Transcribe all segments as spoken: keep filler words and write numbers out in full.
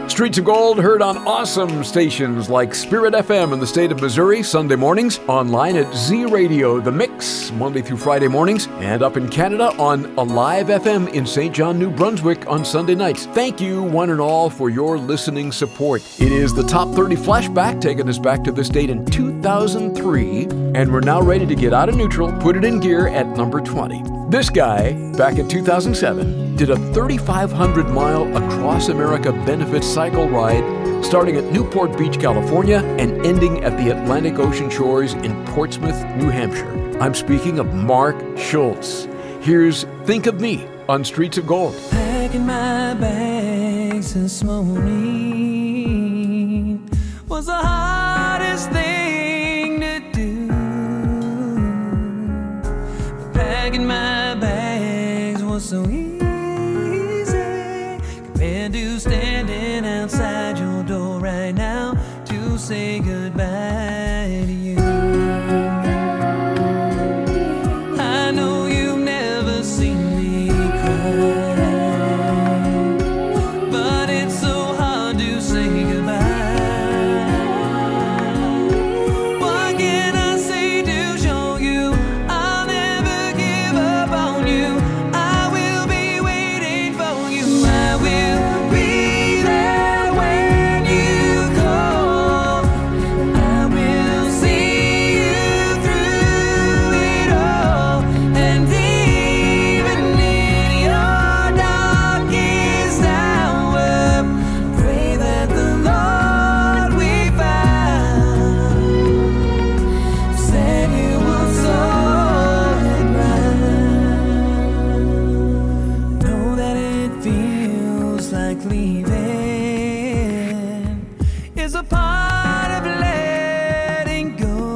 Streets of Gold heard on awesome stations like Spirit F M in the state of Missouri Sunday mornings, online at Z Radio The Mix Monday through Friday mornings, and up in Canada on Alive F M in Saint John, New Brunswick on Sunday nights. Thank you, one and all, for your listening support. It is the Top thirty Flashback, taking us back to this date in two thousand three, and we're now ready to get out of neutral, put it in gear at number twenty. This guy, back in two thousand seven, did a thirty-five hundred mile Across America benefit cycle ride starting at Newport Beach, California, and ending at the Atlantic Ocean shores in Portsmouth, New Hampshire. I'm speaking of Mark Schultz. Here's Think of Me on Streets of Gold. Packing my bags this morning was the hardest thing to do. But packing my bags was so easy compared to standing outside your door right now to say goodbye to you. I know you've never seen me cry, but it's so hard to say goodbye. What can I say to show you I'll never give up on you? I will be waiting for you. I will be there when you call. I will see you through it all. And even in your darkest hour, pray that the Lord we found said you will soar and rise. Know that it feels like leaving is a part of letting go,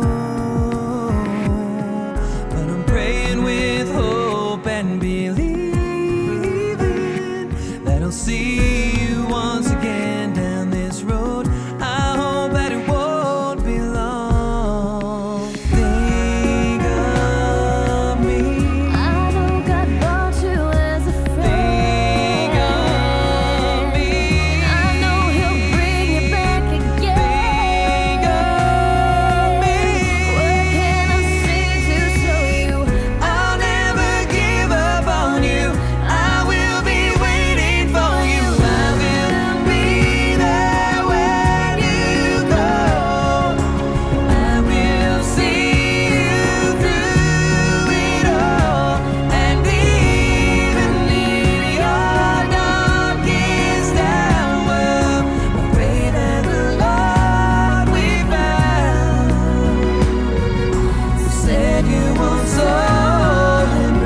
but I'm praying with hope and believing that I'll see you once again down this road. I hope that it won't be long. Think of me. I know God brought you as a friend. Think of me. I know He'll bring you back again. Think of me. What can I say to show you I'll never give up on you. I will be waiting for you. I will be there when you go. I will see you through it all. And even in your darkest hour, I pray that the Lord we found said you will soar and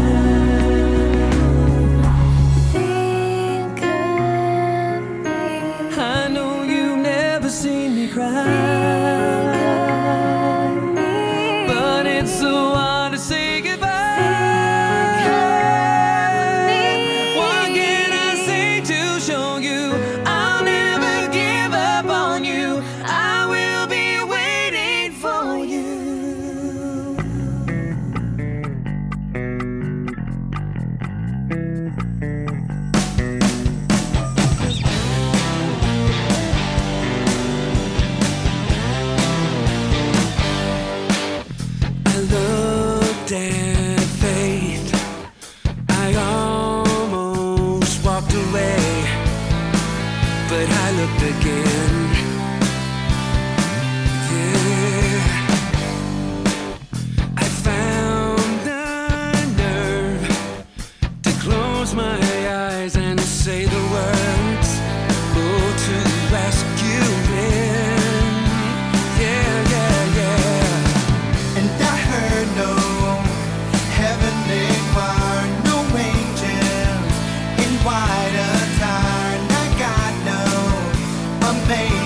rise. think of me? I know you've never seen me cry, but it's so hard to say goodbye. What can I say to show you I'll never give up on you? I will be waiting for you. I looked at faith. I almost walked away, but I looked again. Yeah. I found the nerve to close my eyes and say the words, oh, to rescue him. Yeah, yeah, yeah. And I heard no heavenly choir, no angels in white attire. And I got no amazing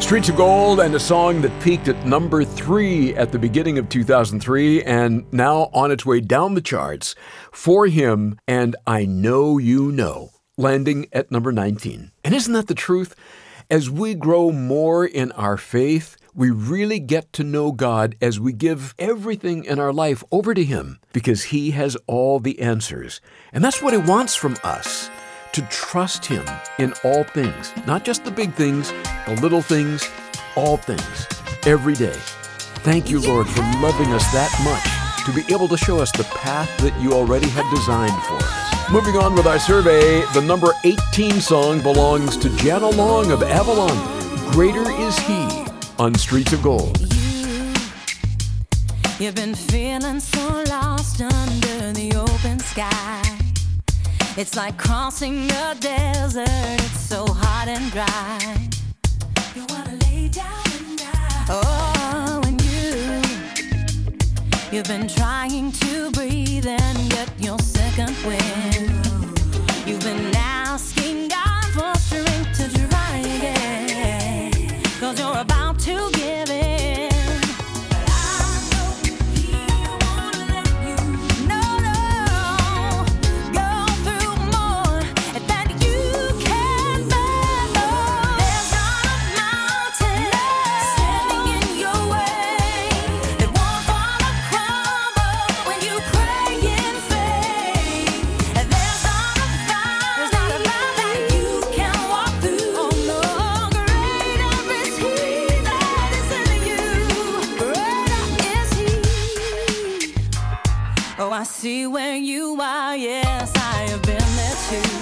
Streets of Gold, and a song that peaked at number three at the beginning of two thousand three and now on its way down the charts. For Him and I Know You Know, landing at number nineteen. And isn't that the truth? As we grow more in our faith, we really get to know God as we give everything in our life over to Him, because He has all the answers. And that's what He wants from us, to trust Him in all things, not just the big things, the little things, all things, every day. Thank you, Lord, for loving us that much, to be able to show us the path that you already had designed for us. Moving on with our survey, the number eighteen song belongs to Jana Long of Avalon. Greater Is He on Streets of Gold. You, you've been feeling so lost under the open sky. It's like crossing a desert, it's so hot and dry. You wanna lay down and die. Oh, and you, you've been trying to breathe and get your second wind. You've been asking God for strength to try again, 'cause you're about to give in. But I know He won't let you. No, no, go through more than you can bear. There's not a mountain standing in your way that won't fall or crumble when you pray in faith. And there's not a valley, there's not a valley that you can walk through. Oh no, greater is He that is in you. Greater is He. Oh, I see where you are. Yes, I have been there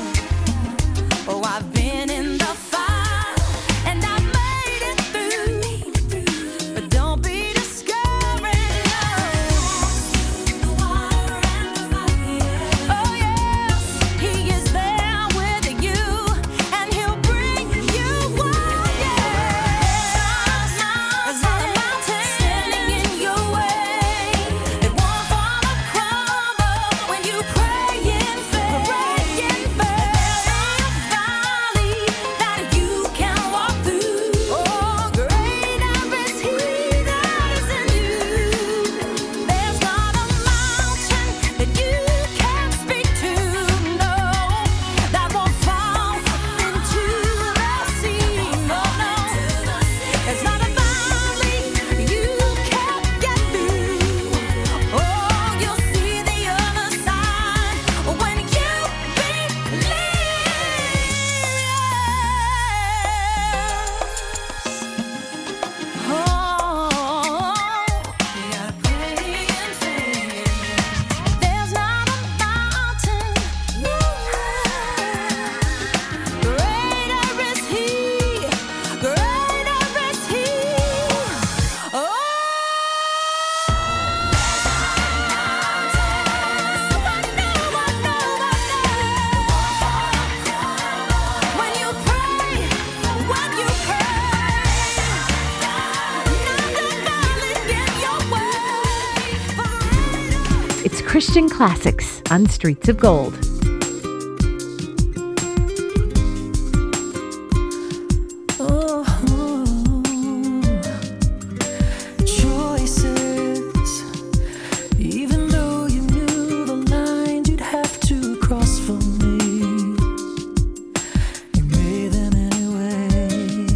too. Oh, I've been in the fire and I made it through. But don't be discouraged. No. Oh yes, He is there with you, and He'll bring you one. Yes, there's not a mountain standing in your way. It won't fall or crumble when you pray in faith. Pray in faith. There's not a valley that you can walk through. Oh, greater is He that is in you. There's not a mountain that you can't speak to. No, that won't fall into the sea. No, no. There's not a valley you can't get through. Oh, you'll see the other side when you believe. Oh, you gotta pray and faith. There's not a mountain. Greater is He. Greater is He. Oh. When you pray, when you pray, nothing get your way. It's Christian Classics on Streets of Gold. Choices. Even though you knew the line you'd have to cross for me, you made them anyway.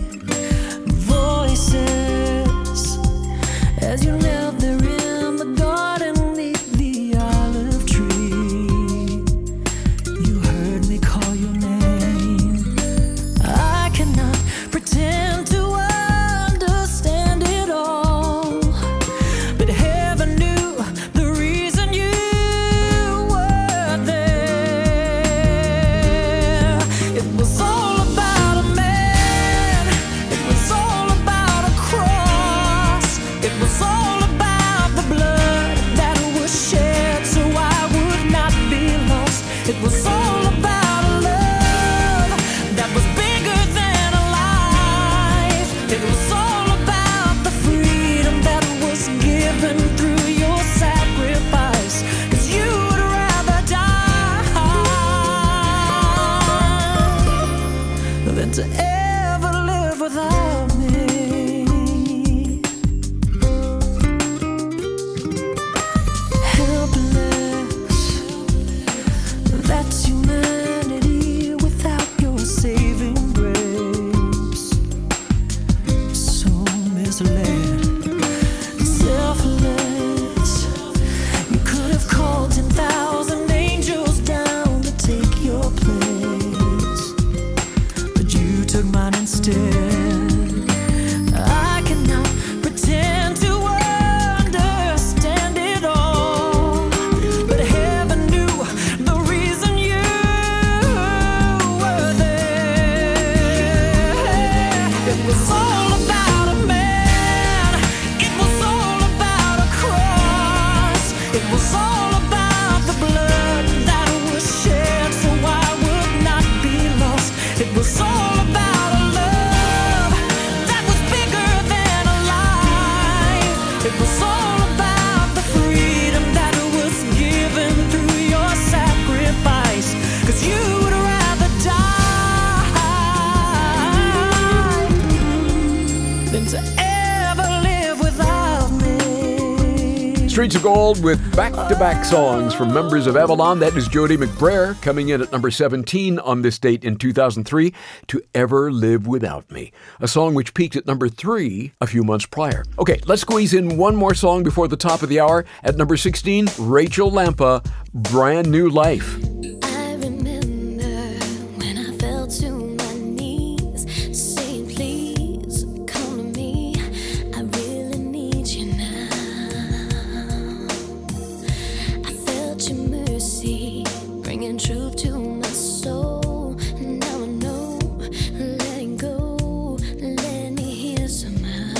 Voices. As you knelt there in the garden 'neath the olive tree, Streets of Gold with back-to-back songs from members of Avalon. That is Jody McBrayer coming in at number seventeen on this date in two thousand three, To Ever Live Without Me, a song which peaked at number three a few months prior. Okay, let's squeeze in one more song before the top of the hour. At number sixteen, Rachel Lampa, Brand New Life. I remember when I fell to my knees, saying, please come to me. I really need you now. I felt your mercy, bringing truth to my soul. Now I know, letting go, let me hear somehow.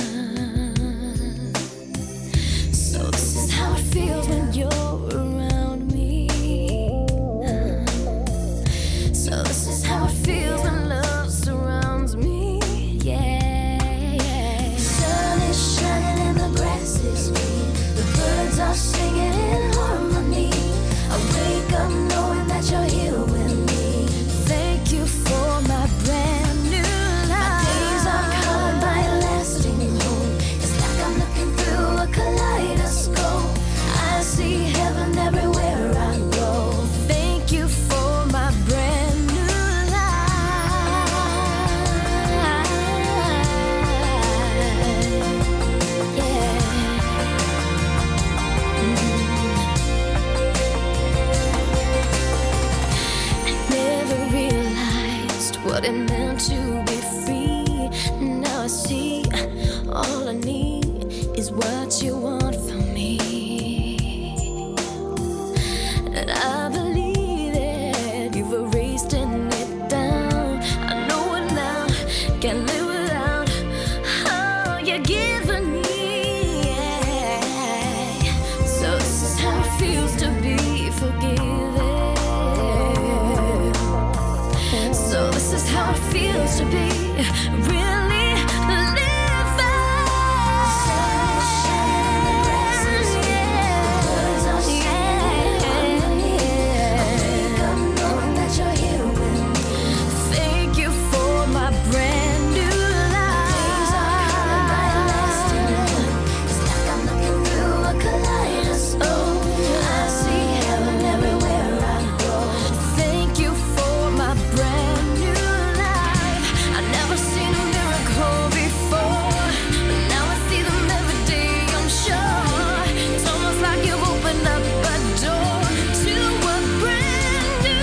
So this is how it feels when you're around me. So this is how it feels when love surrounds me. Yeah, yeah. The sun is shining and the grass is green. The birds are singing in harmony. I wake up knowing that you're here with me. Thank you for my brand new life. My days are colored by a lasting hope. It's like I'm looking through a kaleidoscope. I see heaven everywhere I go. Thank you for my brand new life. Yeah. I never realized what it meant to be free. Now I see all I need is what you want from me. And I believe that you've erased it down. I know it now, can't live without all you're giving me. Yeah. So this is how it feels to be forgiven. So this is how it feels to be really living. Thank you for my brand new life. It's like I'm looking through a kaleidoscope. I see heaven everywhere I go. Thank you for my brand new life. I've never seen a miracle before, but now I see them every day, I'm sure. It's almost like you've opened up a door to a brand new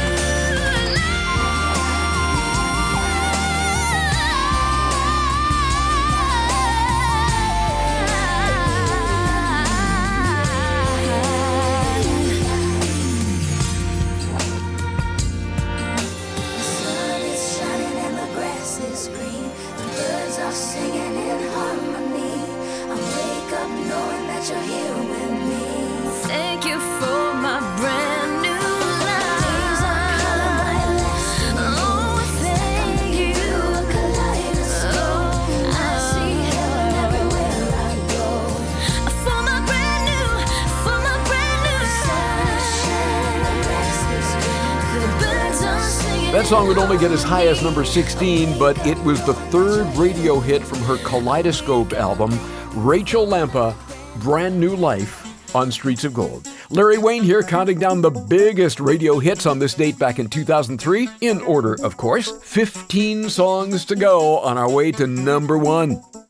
The sun is shining and the grass is green. The birds are singing in harmony. I wake up knowing that you're here with me. Thank you for my brand new life. Oh, thank you. Oh, I see heaven everywhere I go. For my brand new, for my brand new. The sun is shining and the grass is green. The birds are singing. That song would only get as high as number sixteen, but it was the third radio hit from her Kaleidoscope album, Rachel Lampa, Brand New Life on Streets of Gold. Larry Wayne here, counting down the biggest radio hits on this date back in two thousand three, in order, of course. fifteen songs to go on our way to number one.